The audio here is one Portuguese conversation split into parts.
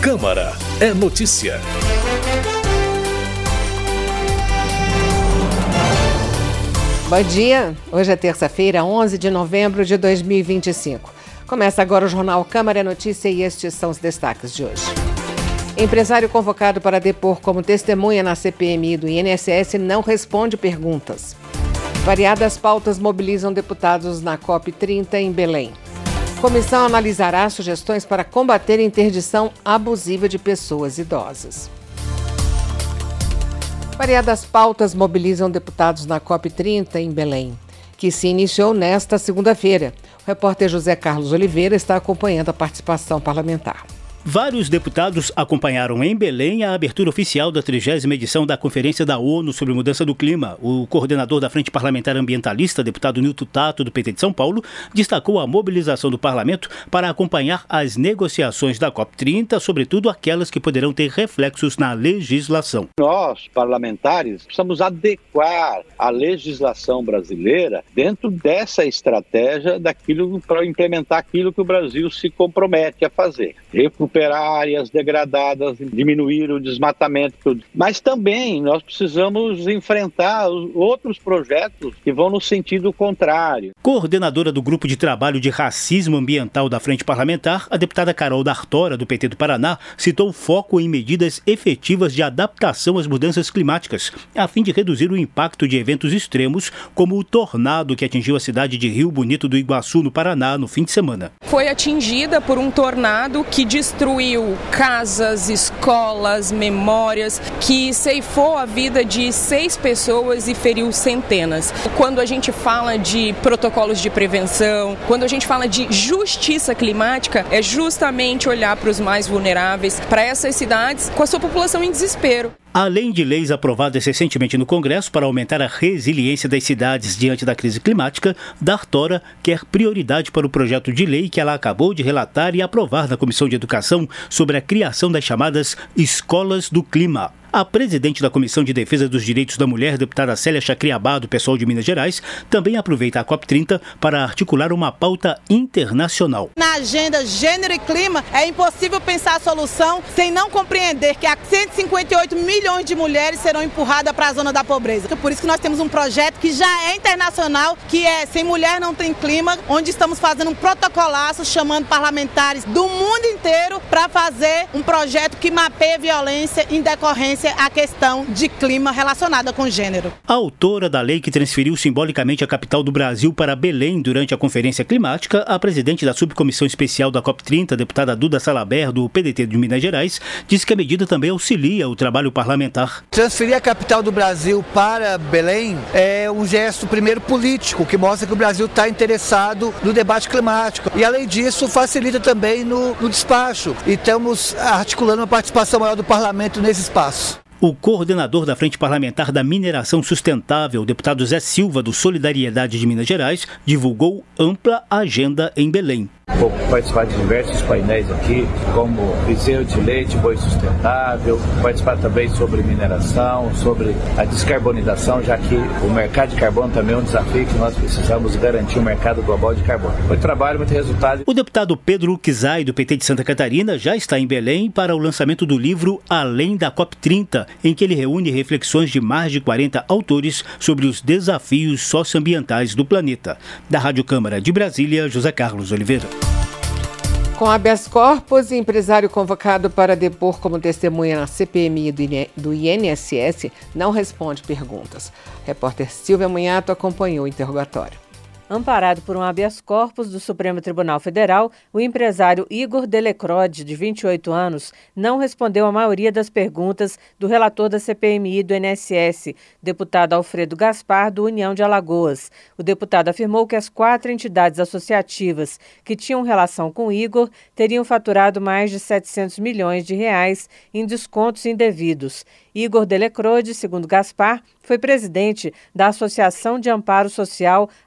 Câmara é notícia. Bom dia, hoje é terça-feira, 11 de novembro de 2025. Começa agora o Jornal Câmara é Notícia e estes são os destaques de hoje. Empresário convocado para depor como testemunha na CPMI do INSS não responde perguntas. Variadas pautas mobilizam deputados na COP30 em Belém. Comissão analisará sugestões para combater interdição abusiva de pessoas idosas. Variadas pautas mobilizam deputados na COP30 em Belém, que se iniciou nesta segunda-feira. O repórter José Carlos Oliveira está acompanhando a participação parlamentar. Vários deputados acompanharam em Belém a abertura oficial da 30ª edição da Conferência da ONU sobre Mudança do Clima. O coordenador da Frente Parlamentar Ambientalista, deputado Nilton Tato, do PT de São Paulo, destacou a mobilização do parlamento para acompanhar as negociações da COP30, sobretudo aquelas que poderão ter reflexos na legislação. Nós, parlamentares, precisamos adequar a legislação brasileira dentro dessa estratégia para implementar aquilo que o Brasil se compromete a fazer. Recuperar áreas degradadas, diminuir o desmatamento, mas também nós precisamos enfrentar outros projetos que vão no sentido contrário. Coordenadora do Grupo de Trabalho de Racismo Ambiental da Frente Parlamentar, a deputada Carol D'Artora, do PT do Paraná, citou foco em medidas efetivas de adaptação às mudanças climáticas, a fim de reduzir o impacto de eventos extremos, como o tornado que atingiu a cidade de Rio Bonito do Iguaçu, no Paraná, no fim de semana. Foi atingida por um tornado que destruiu casas, escolas, memórias, que ceifou a vida de 6 pessoas e feriu centenas. Quando a gente fala de protocolos de prevenção, quando a gente fala de justiça climática, é justamente olhar para os mais vulneráveis, para essas cidades com a sua população em desespero. Além de leis aprovadas recentemente no Congresso para aumentar a resiliência das cidades diante da crise climática, D'Artora quer prioridade para o projeto de lei que ela acabou de relatar e aprovar na Comissão de Educação sobre a criação das chamadas Escolas do Clima. A presidente da Comissão de Defesa dos Direitos da Mulher, deputada Célia Chacriabá, do PSOL de Minas Gerais, também aproveita a COP30 para articular uma pauta internacional. Na agenda Gênero e Clima, é impossível pensar a solução sem não compreender que há 158 milhões de mulheres serão empurradas para a zona da pobreza. Por isso que nós temos um projeto que já é internacional, que é Sem Mulher Não Tem Clima, onde estamos fazendo um protocolaço, chamando parlamentares do mundo inteiro para fazer um projeto que mapeia violência em decorrência a questão de clima relacionada com gênero. A autora da lei que transferiu simbolicamente a capital do Brasil para Belém durante a Conferência Climática, a presidente da Subcomissão Especial da COP30, deputada Duda Salaber, do PDT de Minas Gerais, disse que a medida também auxilia o trabalho parlamentar. Transferir a capital do Brasil para Belém é um gesto, primeiro, político, que mostra que o Brasil está interessado no debate climático. E, além disso, facilita também no despacho. E estamos articulando uma participação maior do parlamento nesse espaço. O coordenador da Frente Parlamentar da Mineração Sustentável, o deputado Zé Silva, do Solidariedade de Minas Gerais, divulgou ampla agenda em Belém. Vou participar de diversos painéis aqui, como bezerro de leite, boi sustentável, participar também sobre mineração, sobre a descarbonização, já que o mercado de carbono também é um desafio que nós precisamos garantir o mercado global de carbono. Muito trabalho, muito resultado. O deputado Pedro Uczai, do PT de Santa Catarina, já está em Belém para o lançamento do livro Além da COP30, em que ele reúne reflexões de mais de 40 autores sobre os desafios socioambientais do planeta. Da Rádio Câmara de Brasília, José Carlos Oliveira. Com habeas corpus, empresário convocado para depor como testemunha na CPMI do INSS não responde perguntas. Repórter Silvia Munhato acompanhou o interrogatório. Amparado por um habeas corpus do Supremo Tribunal Federal, o empresário Igor Delecrode, de 28 anos, não respondeu a maioria das perguntas do relator da CPMI do INSS, deputado Alfredo Gaspar, do União de Alagoas. O deputado afirmou que as 4 entidades associativas que tinham relação com Igor teriam faturado mais de 700 milhões de reais em descontos indevidos. Igor Delecrode, segundo Gaspar, foi presidente da Associação de Amparo Social ao Aposentado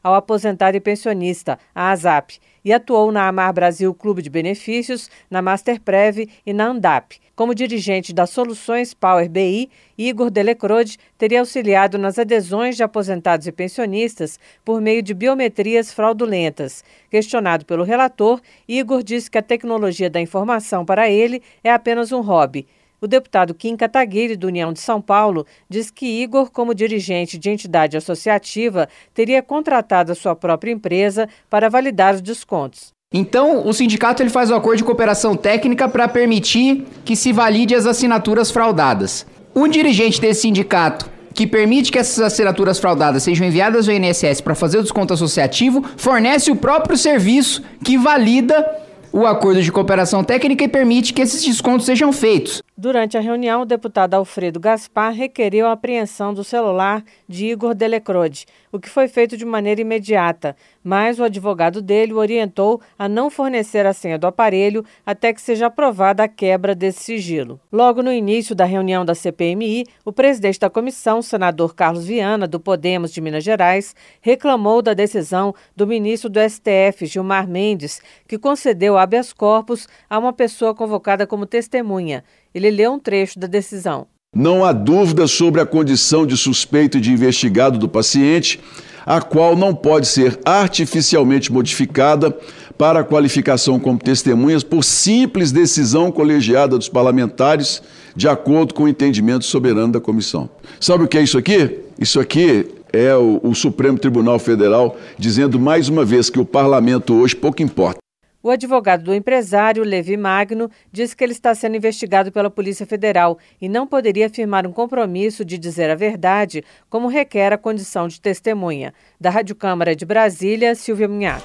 Aposentado e Pensionista, a ASAP, e atuou na Amar Brasil Clube de Benefícios, na Masterprev e na Andap. Como dirigente das Soluções Power BI, Igor Delecrode teria auxiliado nas adesões de aposentados e pensionistas por meio de biometrias fraudulentas. Questionado pelo relator, Igor disse que a tecnologia da informação para ele é apenas um hobby. O deputado Kim Kataguiri, do União de São Paulo, diz que Igor, como dirigente de entidade associativa, teria contratado a sua própria empresa para validar os descontos. Então, o sindicato ele faz o acordo de cooperação técnica para permitir que se valide as assinaturas fraudadas. Um dirigente desse sindicato que permite que essas assinaturas fraudadas sejam enviadas ao INSS para fazer o desconto associativo, fornece o próprio serviço que valida o acordo de cooperação técnica e permite que esses descontos sejam feitos. Durante a reunião, o deputado Alfredo Gaspar requeriu a apreensão do celular de Igor Delecrode, o que foi feito de maneira imediata, mas o advogado dele o orientou a não fornecer a senha do aparelho até que seja aprovada a quebra desse sigilo. Logo no início da reunião da CPMI, o presidente da comissão, senador Carlos Viana, do Podemos de Minas Gerais, reclamou da decisão do ministro do STF, Gilmar Mendes, que concedeu habeas corpus a uma pessoa convocada como testemunha. Ele leu um trecho da decisão. Não há dúvida sobre a condição de suspeito e de investigado do paciente, a qual não pode ser artificialmente modificada para a qualificação como testemunhas por simples decisão colegiada dos parlamentares, de acordo com o entendimento soberano da comissão. Sabe o que é isso aqui? Isso aqui é o Supremo Tribunal Federal dizendo mais uma vez que o parlamento hoje pouco importa. O advogado do empresário, Levi Magno, diz que ele está sendo investigado pela Polícia Federal e não poderia firmar um compromisso de dizer a verdade, como requer a condição de testemunha. Da Rádio Câmara de Brasília, Silvia Minhato.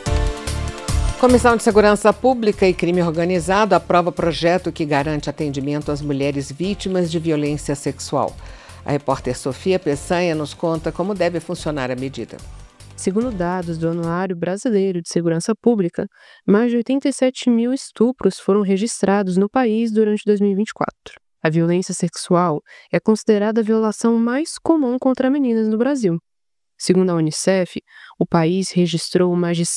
Comissão de Segurança Pública e Crime Organizado aprova projeto que garante atendimento às mulheres vítimas de violência sexual. A repórter Sofia Peçanha nos conta como deve funcionar a medida. Segundo dados do Anuário Brasileiro de Segurança Pública, mais de 87 mil estupros foram registrados no país durante 2024. A violência sexual é considerada a violação mais comum contra meninas no Brasil. Segundo a Unicef, o país registrou mais de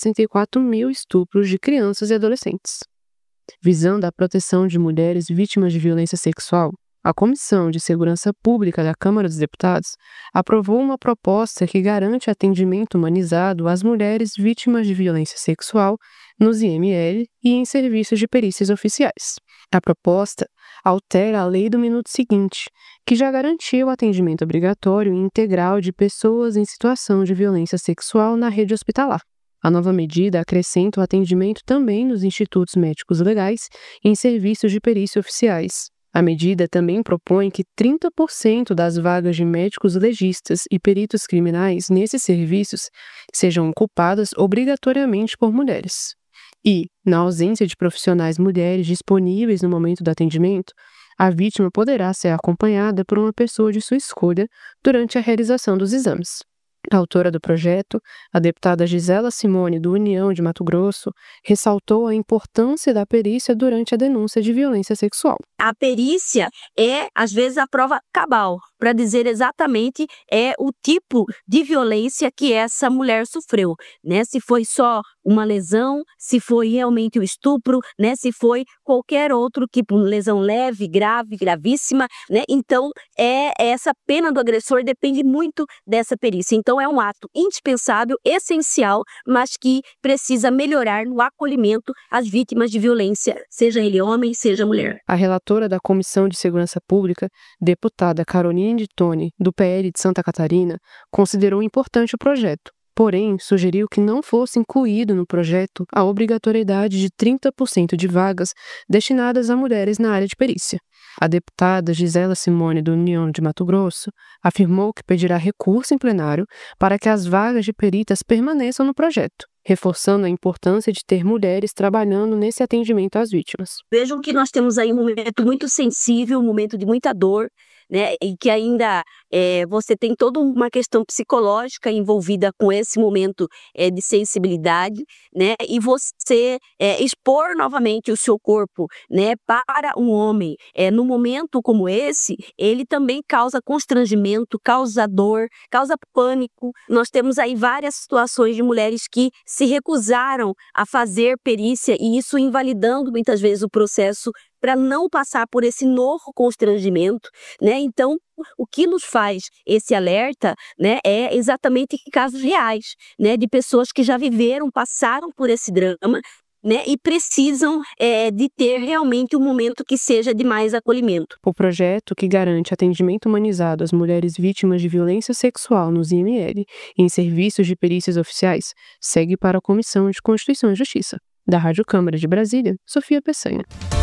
164 mil estupros de crianças e adolescentes. Visando a proteção de mulheres vítimas de violência sexual, a Comissão de Segurança Pública da Câmara dos Deputados aprovou uma proposta que garante atendimento humanizado às mulheres vítimas de violência sexual nos IML e em serviços de perícias oficiais. A proposta altera a lei do minuto seguinte, que já garantia o atendimento obrigatório e integral de pessoas em situação de violência sexual na rede hospitalar. A nova medida acrescenta o atendimento também nos institutos médicos legais e em serviços de perícia oficiais. A medida também propõe que 30% das vagas de médicos legistas e peritos criminais nesses serviços sejam ocupadas obrigatoriamente por mulheres. E, na ausência de profissionais mulheres disponíveis no momento do atendimento, a vítima poderá ser acompanhada por uma pessoa de sua escolha durante a realização dos exames. A autora do projeto, a deputada Gisela Simone, do União de Mato Grosso, ressaltou a importância da perícia durante a denúncia de violência sexual. A perícia é, às vezes, a prova cabal, para dizer exatamente o tipo de violência que essa mulher sofreu, né? Se foi só uma lesão, se foi realmente o estupro, né? Se foi qualquer outro tipo, lesão leve, grave, gravíssima, né? Então, essa pena do agressor depende muito dessa perícia. Então, é um ato indispensável, essencial, mas que precisa melhorar no acolhimento às vítimas de violência, seja ele homem, seja mulher. A relatora da Comissão de Segurança Pública, deputada Caroline de Tone, do PL de Santa Catarina, considerou importante o projeto. Porém, sugeriu que não fosse incluído no projeto a obrigatoriedade de 30% de vagas destinadas a mulheres na área de perícia. A deputada Gisela Simone, do União de Mato Grosso, afirmou que pedirá recurso em plenário para que as vagas de peritas permaneçam no projeto, reforçando a importância de ter mulheres trabalhando nesse atendimento às vítimas. Vejam que nós temos aí um momento muito sensível, um momento de muita dor, né, e que ainda você tem toda uma questão psicológica envolvida com esse momento de sensibilidade, né, e você expor novamente o seu corpo, né, para um homem, num momento como esse, ele também causa constrangimento, causa dor, causa pânico. Nós temos aí várias situações de mulheres que se recusaram a fazer perícia e isso invalidando muitas vezes o processo para não passar por esse novo constrangimento, né? Então, o que nos faz esse alerta, né, é exatamente casos reais, né, de pessoas que já viveram, passaram por esse drama, né, e precisam de ter realmente um momento que seja de mais acolhimento. O projeto, que garante atendimento humanizado às mulheres vítimas de violência sexual nos IML e em serviços de perícias oficiais, segue para a Comissão de Constituição e Justiça. Da Rádio Câmara de Brasília, Sofia Peçanha.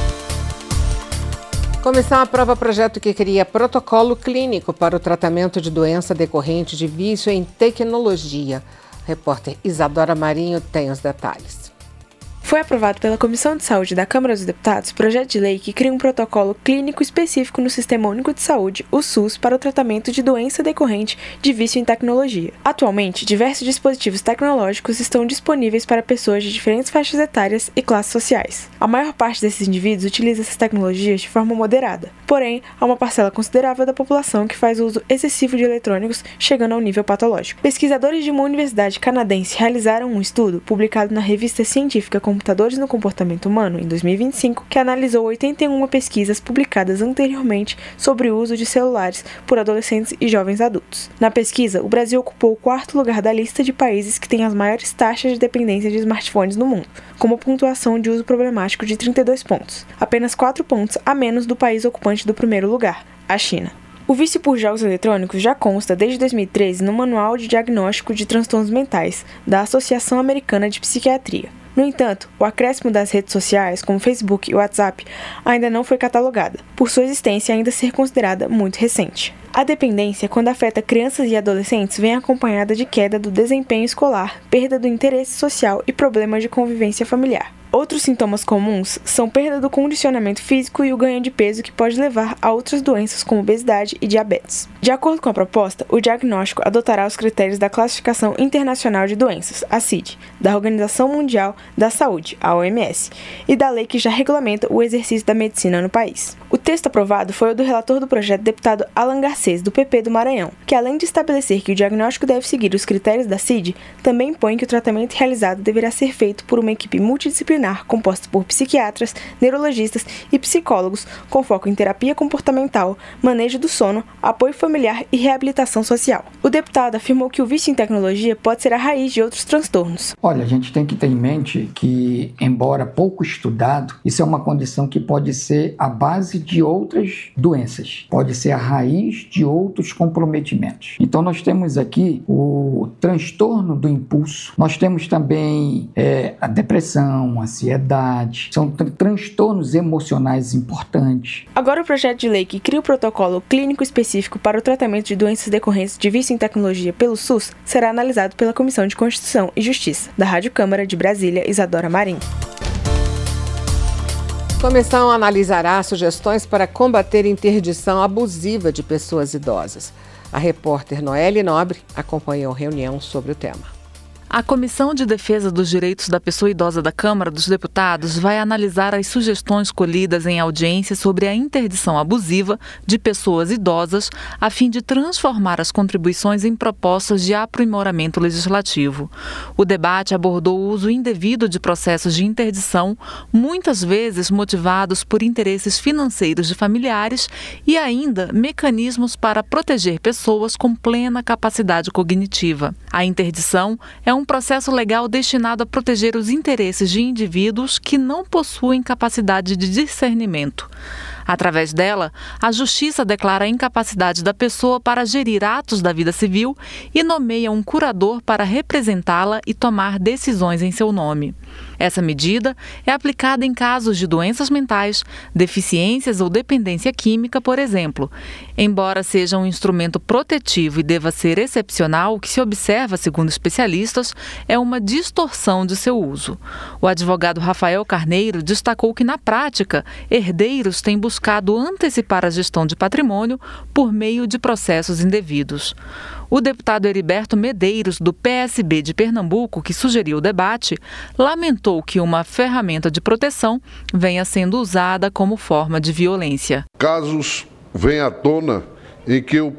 Comissão aprova projeto que cria protocolo clínico para o tratamento de doença decorrente de vício em tecnologia. Repórter Isadora Marinho tem os detalhes. Foi aprovado pela Comissão de Saúde da Câmara dos Deputados projeto de lei que cria um protocolo clínico específico no Sistema Único de Saúde, o SUS, para o tratamento de doença decorrente de vício em tecnologia. Atualmente, diversos dispositivos tecnológicos estão disponíveis para pessoas de diferentes faixas etárias e classes sociais. A maior parte desses indivíduos utiliza essas tecnologias de forma moderada. Porém, há uma parcela considerável da população que faz uso excessivo de eletrônicos, chegando ao nível patológico. Pesquisadores de uma universidade canadense realizaram um estudo publicado na revista científica Computadores no Comportamento Humano, em 2025, que analisou 81 pesquisas publicadas anteriormente sobre o uso de celulares por adolescentes e jovens adultos. Na pesquisa, o Brasil ocupou o 4º lugar da lista de países que têm as maiores taxas de dependência de smartphones no mundo, com uma pontuação de uso problemático de 32 pontos, apenas 4 pontos a menos do país ocupante do 1º lugar, a China. O vício por jogos eletrônicos já consta desde 2013 no Manual de Diagnóstico de Transtornos Mentais da Associação Americana de Psiquiatria. No entanto, o acréscimo das redes sociais, como Facebook e WhatsApp, ainda não foi catalogada, por sua existência ainda ser considerada muito recente. A dependência, quando afeta crianças e adolescentes, vem acompanhada de queda do desempenho escolar, perda do interesse social e problemas de convivência familiar. Outros sintomas comuns são perda do condicionamento físico e o ganho de peso, que pode levar a outras doenças como obesidade e diabetes. De acordo com a proposta, o diagnóstico adotará os critérios da Classificação Internacional de Doenças, a CID, da Organização Mundial da Saúde, a OMS, e da lei que já regulamenta o exercício da medicina no país. O texto aprovado foi o do relator do projeto, deputado Alan Garcês, do PP do Maranhão, que além de estabelecer que o diagnóstico deve seguir os critérios da CID, também impõe que o tratamento realizado deverá ser feito por uma equipe multidisciplinar composta por psiquiatras, neurologistas e psicólogos, com foco em terapia comportamental, manejo do sono, apoio familiar e reabilitação social. O deputado afirmou que o vício em tecnologia pode ser a raiz de outros transtornos. Olha, a gente tem que ter em mente que, embora pouco estudado, isso é uma condição que pode ser a base de outras doenças, pode ser a raiz de outros comprometimentos. Então nós temos aqui o transtorno do impulso, nós temos também a depressão, a ansiedade, são transtornos emocionais importantes. Agora o projeto de lei que cria o protocolo clínico específico para o tratamento de doenças decorrentes de vício em tecnologia pelo SUS será analisado pela Comissão de Constituição e Justiça. Da Rádio Câmara de Brasília, Isadora Marinho. A comissão analisará sugestões para combater interdição abusiva de pessoas idosas. A repórter Noelle Nobre acompanhou a reunião sobre o tema. A Comissão de Defesa dos Direitos da Pessoa Idosa da Câmara dos Deputados vai analisar as sugestões colhidas em audiência sobre a interdição abusiva de pessoas idosas, a fim de transformar as contribuições em propostas de aprimoramento legislativo. O debate abordou o uso indevido de processos de interdição, muitas vezes motivados por interesses financeiros de familiares, e ainda mecanismos para proteger pessoas com plena capacidade cognitiva. A interdição é um processo legal destinado a proteger os interesses de indivíduos que não possuem capacidade de discernimento. Através dela, a Justiça declara a incapacidade da pessoa para gerir atos da vida civil e nomeia um curador para representá-la e tomar decisões em seu nome. Essa medida é aplicada em casos de doenças mentais, deficiências ou dependência química, por exemplo. Embora seja um instrumento protetivo e deva ser excepcional, o que se observa, segundo especialistas, é uma distorção de seu uso. O advogado Rafael Carneiro destacou que, na prática, herdeiros têm buscado buscado antecipar a gestão de patrimônio por meio de processos indevidos. O deputado Heriberto Medeiros, do PSB de Pernambuco, que sugeriu o debate, lamentou que uma ferramenta de proteção venha sendo usada como forma de violência. Casos vêm à tona em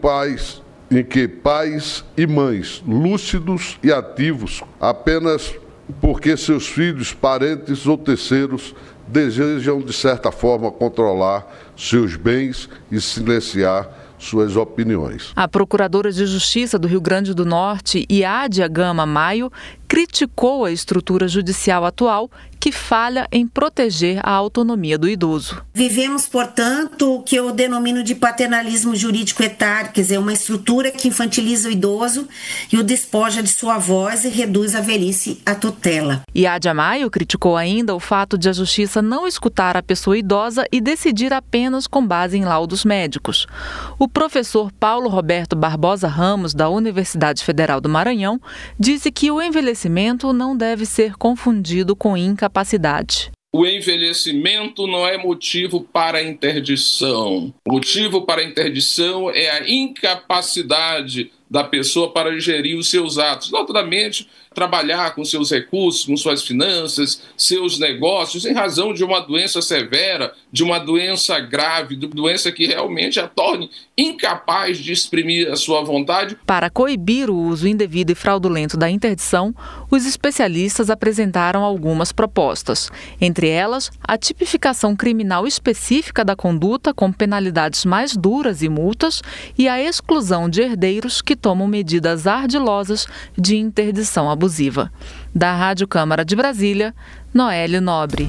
que pais e mães lúcidos e ativos, apenas porque seus filhos, parentes ou terceiros desejam, de certa forma, controlar seus bens e silenciar suas opiniões. A Procuradora de Justiça do Rio Grande do Norte, Iádia Gama Maio, criticou a estrutura judicial atual, que falha em proteger a autonomia do idoso. Vivemos, portanto, o que eu denomino de paternalismo jurídico etário, quer dizer, uma estrutura que infantiliza o idoso e o despoja de sua voz e reduz a velhice à tutela. Iádia Maio criticou ainda o fato de a Justiça não escutar a pessoa idosa e decidir apenas com base em laudos médicos. O professor Paulo Roberto Barbosa Ramos, da Universidade Federal do Maranhão, disse que o envelhecimento não deve ser confundido com incapacidade. O envelhecimento não é motivo para a interdição. O motivo para a interdição é a incapacidade da pessoa para gerir os seus atos. Naturalmente, trabalhar com seus recursos, com suas finanças, seus negócios, em razão de uma doença severa, de uma doença grave, de uma doença que realmente a torne incapaz de exprimir a sua vontade. Para coibir o uso indevido e fraudulento da interdição, os especialistas apresentaram algumas propostas. Entre elas, a tipificação criminal específica da conduta com penalidades mais duras e multas e a exclusão de herdeiros que tomam medidas ardilosas de interdição abusiva. Da Rádio Câmara de Brasília, Noélio Nobre.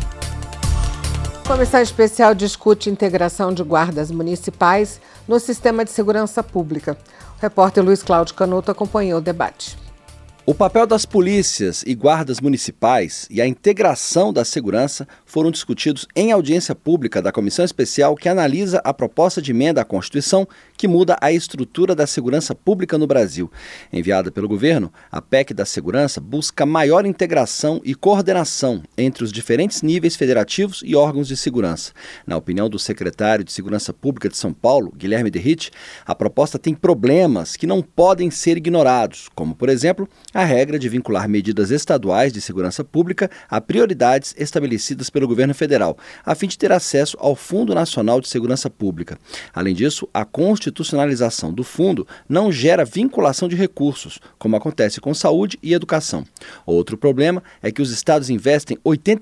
A Comissão Especial discute integração de guardas municipais no sistema de segurança pública. O repórter Luiz Cláudio Canuto acompanhou o debate. O papel das polícias e guardas municipais e a integração da segurança foram discutidos em audiência pública da Comissão Especial que analisa a proposta de emenda à Constituição que muda a estrutura da segurança pública no Brasil. Enviada pelo governo, a PEC da segurança busca maior integração e coordenação entre os diferentes níveis federativos e órgãos de segurança. Na opinião do secretário de Segurança Pública de São Paulo, Guilherme Derrite, a proposta tem problemas que não podem ser ignorados, como, por exemplo, a regra de vincular medidas estaduais de segurança pública a prioridades estabelecidas pelo governo federal, a fim de ter acesso ao Fundo Nacional de Segurança Pública. Além disso, a constitucionalização do fundo não gera vinculação de recursos, como acontece com saúde e educação. Outro problema é que os estados investem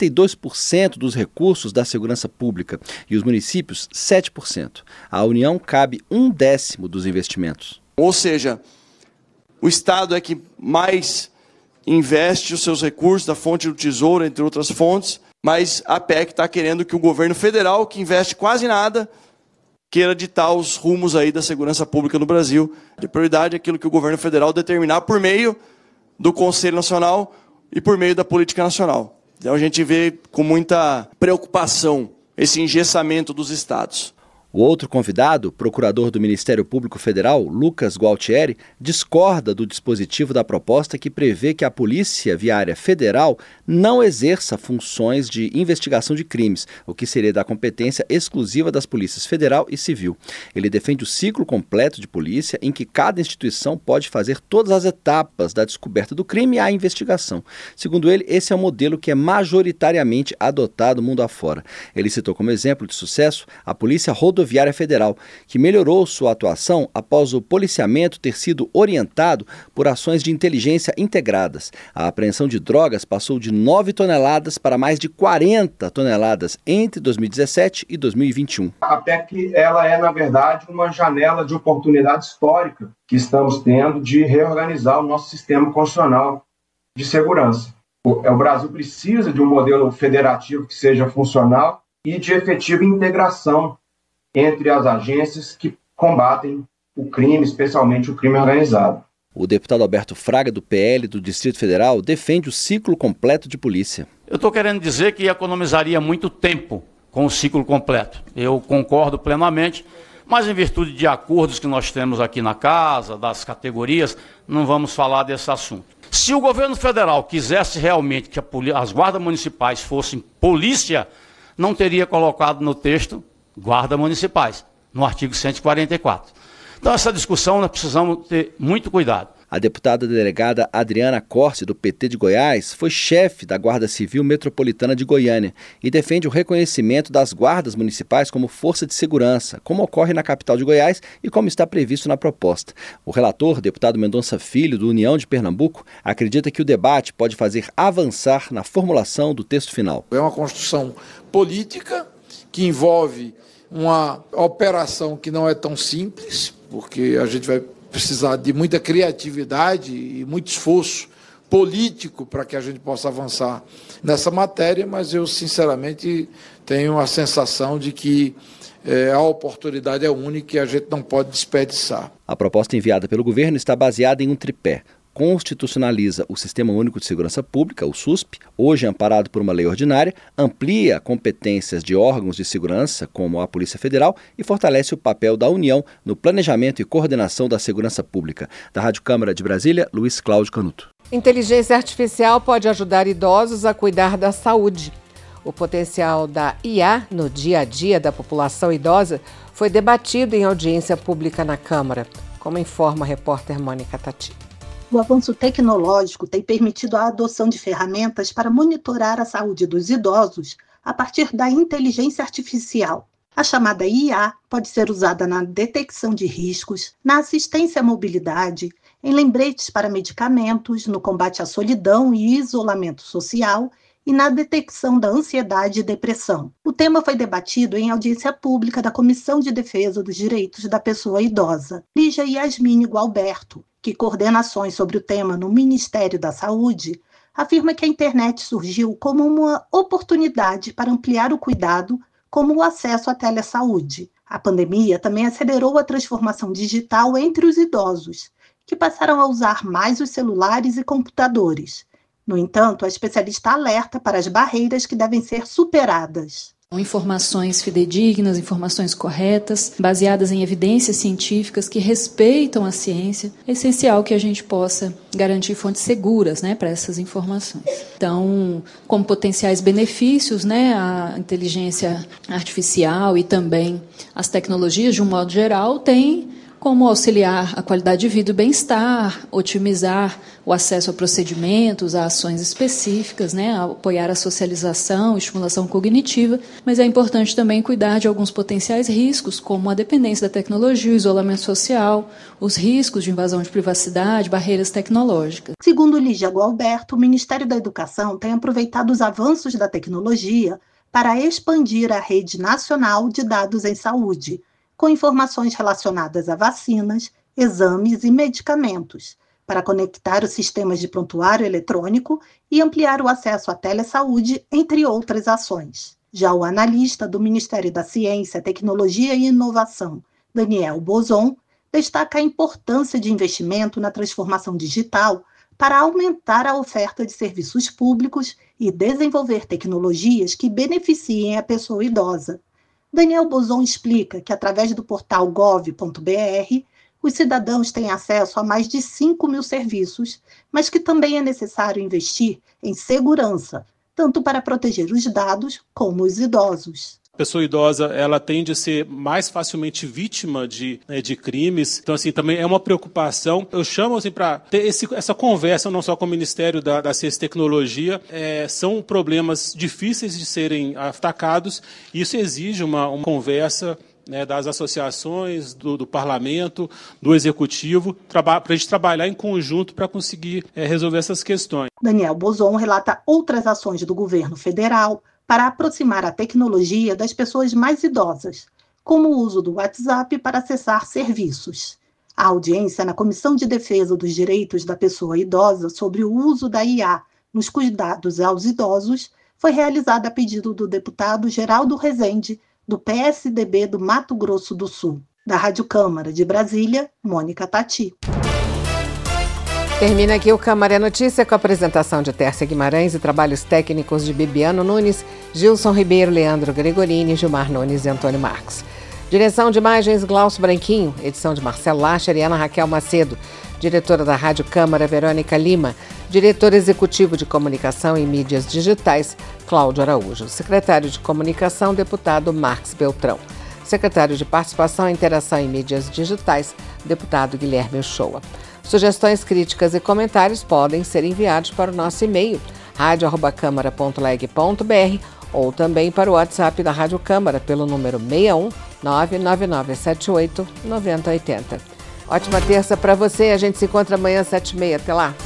82% dos recursos da segurança pública e os municípios 7%. À União cabe 1/10 dos investimentos. Ou seja, o Estado é que mais investe os seus recursos da fonte do Tesouro, entre outras fontes, mas a PEC está querendo que o governo federal, que investe quase nada, queira ditar os rumos aí da segurança pública no Brasil. De prioridade é aquilo que o governo federal determinar por meio do Conselho Nacional e por meio da política nacional. Então a gente vê com muita preocupação esse engessamento dos estados. O outro convidado, procurador do Ministério Público Federal, Lucas Gualtieri, discorda do dispositivo da proposta que prevê que a Polícia Viária Federal não exerça funções de investigação de crimes, o que seria da competência exclusiva das polícias federal e civil. Ele defende o ciclo completo de polícia, em que cada instituição pode fazer todas as etapas da descoberta do crime à investigação. Segundo ele, esse é um modelo que é majoritariamente adotado mundo afora. Ele citou como exemplo de sucesso a Polícia Rodoviária Federal, que melhorou sua atuação após o policiamento ter sido orientado por ações de inteligência integradas. A apreensão de drogas passou de 9 toneladas para mais de 40 toneladas entre 2017 e 2021. A PEC ela é, na verdade, uma janela de oportunidade histórica que estamos tendo de reorganizar o nosso sistema constitucional de segurança. O Brasil precisa de um modelo federativo que seja funcional e de efetiva integração entre as agências que combatem o crime, especialmente o crime organizado. O deputado Alberto Fraga, do PL do Distrito Federal, defende o ciclo completo de polícia. Eu estou querendo dizer que economizaria muito tempo com o ciclo completo. Eu concordo plenamente, mas em virtude de acordos que nós temos aqui na casa, das categorias, não vamos falar desse assunto. Se o governo federal quisesse realmente que as guardas municipais fossem polícia, não teria colocado no texto guardas municipais, no artigo 144. Então, essa discussão nós precisamos ter muito cuidado. A deputada delegada Adriana Corse, do PT de Goiás, foi chefe da Guarda Civil Metropolitana de Goiânia e defende o reconhecimento das guardas municipais como força de segurança, como ocorre na capital de Goiás e como está previsto na proposta. O relator, deputado Mendonça Filho, do União de Pernambuco, acredita que o debate pode fazer avançar na formulação do texto final. É uma construção política que envolve uma operação que não é tão simples, porque a gente vai precisar de muita criatividade e muito esforço político para que a gente possa avançar nessa matéria, mas eu, sinceramente, tenho a sensação de que a oportunidade é única e a gente não pode desperdiçar. A proposta enviada pelo governo está baseada em um tripé. Constitucionaliza o Sistema Único de Segurança Pública, o SUSP, hoje amparado por uma lei ordinária, amplia competências de órgãos de segurança, como a Polícia Federal, e fortalece o papel da União no planejamento e coordenação da segurança pública. Da Rádio Câmara de Brasília, Luiz Cláudio Canuto. Inteligência artificial pode ajudar idosos a cuidar da saúde. O potencial da IA no dia a dia da população idosa foi debatido em audiência pública na Câmara, como informa a repórter Mônica Tati. O avanço tecnológico tem permitido a adoção de ferramentas para monitorar a saúde dos idosos a partir da inteligência artificial. A chamada IA pode ser usada na detecção de riscos, na assistência à mobilidade, em lembretes para medicamentos, no combate à solidão e isolamento social e na detecção da ansiedade e depressão. O tema foi debatido em audiência pública da Comissão de Defesa dos Direitos da Pessoa Idosa. Lígia Yasmine Gualberto, que coordena ações sobre o tema no Ministério da Saúde, afirma que a internet surgiu como uma oportunidade para ampliar o cuidado, como o acesso à telesaúde. A pandemia também acelerou a transformação digital entre os idosos, que passaram a usar mais os celulares e computadores. No entanto, a especialista alerta para as barreiras que devem ser superadas. Informações fidedignas, informações corretas, baseadas em evidências científicas que respeitam a ciência. É essencial que a gente possa garantir fontes seguras, para essas informações. Então, como potenciais benefícios, a inteligência artificial e também as tecnologias, de um modo geral, têm como auxiliar a qualidade de vida e o bem-estar, otimizar o acesso a procedimentos, a ações específicas, apoiar a socialização, estimulação cognitiva, mas é importante também cuidar de alguns potenciais riscos, como a dependência da tecnologia, o isolamento social, os riscos de invasão de privacidade, barreiras tecnológicas. Segundo Lígia Gualberto, o Ministério da Educação tem aproveitado os avanços da tecnologia para expandir a rede nacional de dados em saúde, com informações relacionadas a vacinas, exames e medicamentos, para conectar os sistemas de prontuário eletrônico e ampliar o acesso à telesaúde, entre outras ações. Já o analista do Ministério da Ciência, Tecnologia e Inovação, Daniel Bozon, destaca a importância de investimento na transformação digital para aumentar a oferta de serviços públicos e desenvolver tecnologias que beneficiem a pessoa idosa. Daniel Bozon explica que, através do portal gov.br, os cidadãos têm acesso a mais de 5.000 serviços, mas que também é necessário investir em segurança, tanto para proteger os dados como os idosos. A pessoa idosa, ela tende a ser mais facilmente vítima de crimes. Então, também é uma preocupação. Eu chamo, para ter essa conversa, não só com o Ministério da Ciência e Tecnologia. São problemas difíceis de serem atacados. Isso exige uma conversa das associações, do parlamento, do executivo, para a gente trabalhar em conjunto para conseguir resolver essas questões. Daniel Bozon relata outras ações do governo federal para aproximar a tecnologia das pessoas mais idosas, como o uso do WhatsApp para acessar serviços. A audiência na Comissão de Defesa dos Direitos da Pessoa Idosa sobre o uso da IA nos cuidados aos idosos foi realizada a pedido do deputado Geraldo Rezende, do PSDB do Mato Grosso do Sul. Da Rádio Câmara de Brasília, Mônica Tati. Termina aqui o Câmara é Notícia com a apresentação de Tércia Guimarães e trabalhos técnicos de Bibiano Nunes, Gilson Ribeiro, Leandro Gregorini, Gilmar Nunes e Antônio Marcos. Direção de imagens Glaucio Branquinho, edição de Marcelo Lacher e Ana Raquel Macedo. Diretora da Rádio Câmara, Verônica Lima. Diretor executivo de Comunicação e Mídias Digitais, Cláudio Araújo. Secretário de Comunicação, deputado Marcos Beltrão. Secretário de Participação e Interação em Mídias Digitais, deputado Guilherme Uchoa. Sugestões, críticas e comentários podem ser enviados para o nosso e-mail, radio@câmara.leg.br, ou também para o WhatsApp da Rádio Câmara pelo número 61 99978 9080. Ótima terça para você, a gente se encontra amanhã às 7h30. Até lá.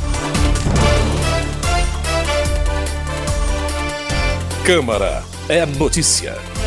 Câmara é notícia.